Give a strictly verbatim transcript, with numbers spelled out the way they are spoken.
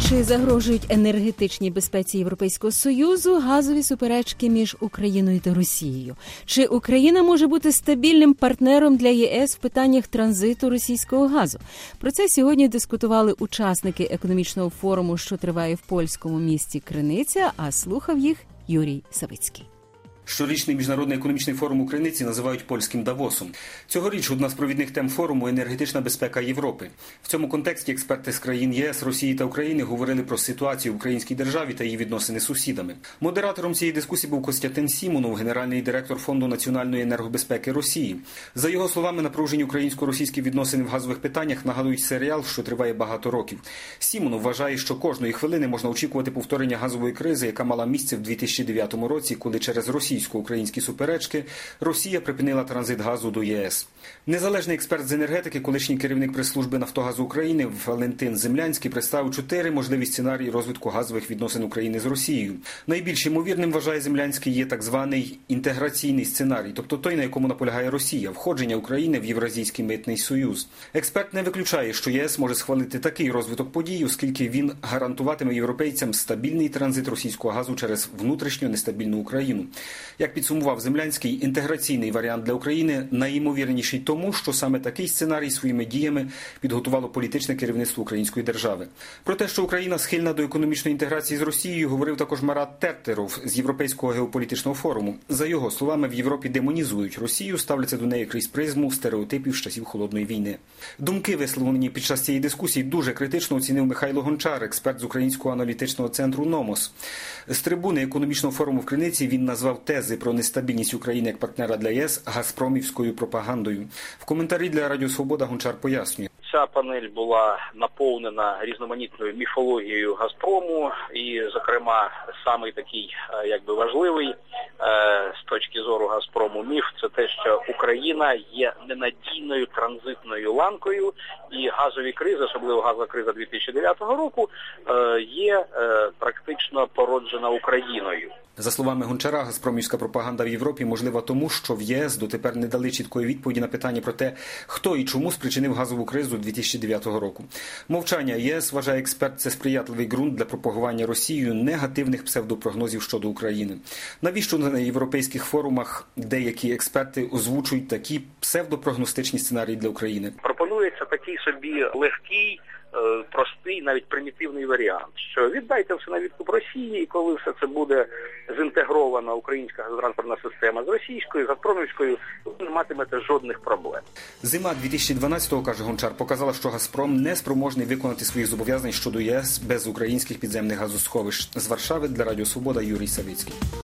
Чи загрожують енергетичній безпеці Європейського Союзу газові суперечки між Україною та Росією? Чи Україна може бути стабільним партнером для ЄС в питаннях транзиту російського газу? Про це сьогодні дискутували учасники економічного форуму, що триває в польському місті Криниця, а слухав їх Юрій Савицький. Щорічний міжнародний економічний форум у Криниці називають польським Давосом. Цьогоріч одна з провідних тем форуму – енергетична безпека Європи. В цьому контексті експерти з країн ЄС, Росії та України говорили про ситуацію в українській державі та її відносини з сусідами. Модератором цієї дискусії був Костянтин Сімонов, генеральний директор Фонду національної енергобезпеки Росії. За його словами, напружені українсько-російські відносини в газових питаннях нагадують серіал, що триває багато років. Сімонов вважає, що кожної хвилини можна очікувати повторення газової кризи, яка мала місце в дві тисячі дев'ятому році, коли через Росію українські суперечки Росія припинила транзит газу до ЄС. Незалежний експерт з енергетики, колишній керівник прес-служби «Нафтогазу України» Валентин Землянський представив чотири можливі сценарії розвитку газових відносин України з Росією. Найбільш ймовірним, вважає Землянський, є так званий інтеграційний сценарій, тобто той, на якому наполягає Росія – входження України в Євразійський митний союз. Експерт не виключає, що ЄС може схвалити такий розвиток подій, оскільки він гарантуватиме європейцям стабільний транзит російського газу через внутрішньо нестабільну Україну. Як підсумував Землянський, інтеграційний варіант для України найімовірніший тому, що саме такий сценарій своїми діями підготувало політичне керівництво української держави. Про те, що Україна схильна до економічної інтеграції з Росією, говорив також Марат Тертеров з Європейського геополітичного форуму. За його словами, в Європі демонізують Росію, ставляться до неї крізь призму стереотипів з часів Холодної війни. Думки, висловлені під час цієї дискусії, дуже критично оцінив Михайло Гончар, експерт з Українського аналітичного центру «Номос». З трибуни економічного форуму в Криниці він назвав тези про нестабільність України як партнера для ЄС газпромівською пропагандою. В коментарі для Радіо Свобода Гончар пояснює. Ця панель була наповнена різноманітною міфологією Газпрому і, зокрема, самий такий, якби важливий з точки зору Газпрому міф – це те, що Україна є ненадійною транзитною ланкою і газові кризи, особливо газова криза дві тисячі дев'ятого року, є практично породжена Україною. За словами Гончара, газпромівська пропаганда в Європі можлива тому, що в ЄС дотепер не дали чіткої відповіді на питання про те, хто і чому спричинив газову кризу дві тисячі дев'ятого року. Мовчання ЄС, вважає експерт, це сприятливий ґрунт для пропагування Росією негативних псевдопрогнозів щодо України. Навіщо на європейських форумах деякі експерти озвучують такі псевдопрогностичні сценарії для України? Пропонується такий собі легкий, простий, навіть примітивний варіант, що віддайте все на відкуп Росії, і коли все це буде зінтегрована українська газотранспортна система з російською, газпромівською, ви не матимете жодних проблем. Зима дві тисячі дванадцятого, каже Гончар, показала, що Газпром не спроможний виконати своїх зобов'язань щодо ЄС без українських підземних газосховищ. З Варшави для Радіо Свобода Юрій Савицький.